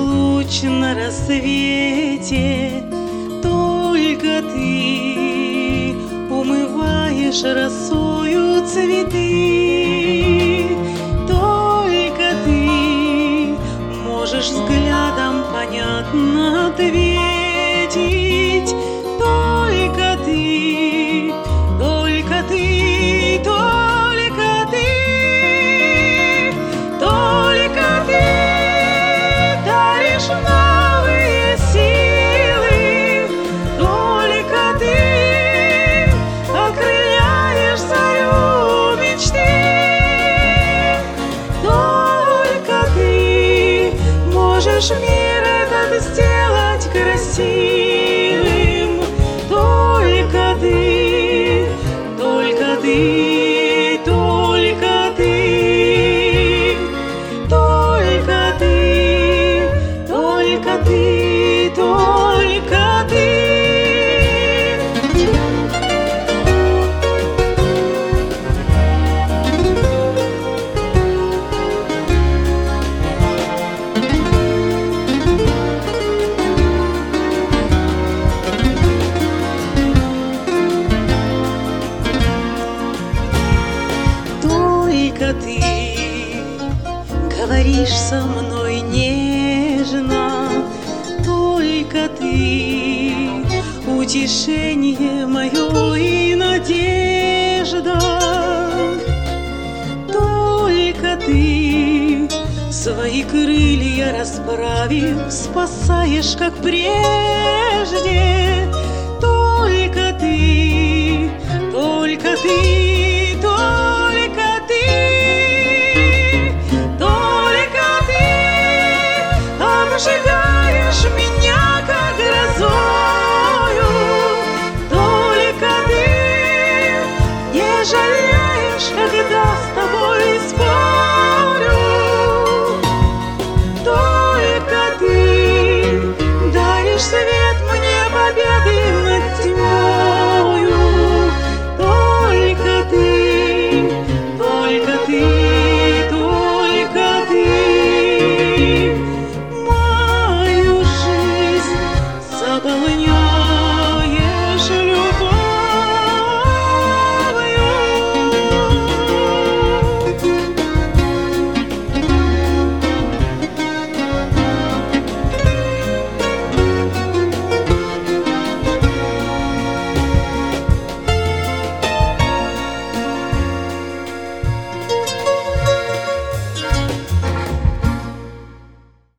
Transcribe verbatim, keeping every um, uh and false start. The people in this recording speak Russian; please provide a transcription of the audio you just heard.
луч на рассвете, только ты умываешь росою цветы, только ты можешь взглядом понятно ответить, только ты, только ты, только ты, только ты даришь новые силы, только ты окрыляешь зарю мечты, только ты можешь мир этот сделать красивым, только ты, только ты, только ты, только ты, только ты, только ты. Только ты говоришь со мной нежно, только ты утешение мое и надежда, только ты свои крылья расправив спасаешь, как прежде, только ты, только ты. Обжигаешь меня, как грозой.